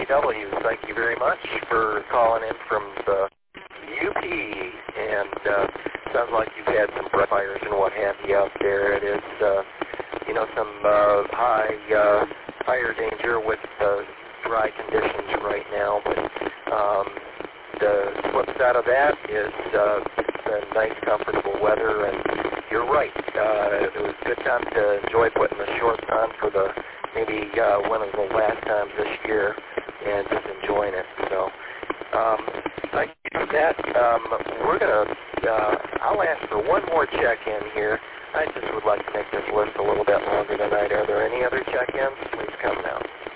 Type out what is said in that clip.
KKW. Thank you very much for calling in from the UP, and sounds like you've had some brush fires and what have you out there. It is, some higher danger with dry conditions right now, but the flip side of that is the nice, comfortable weather, and you're right. It was a good time to enjoy putting the shorts on for maybe one of the last times this year, and just enjoying it. So, thank you for that. I'll ask for one more check-in here. I just would like to make this list a little bit longer tonight. Are there any other check-ins? Please come now.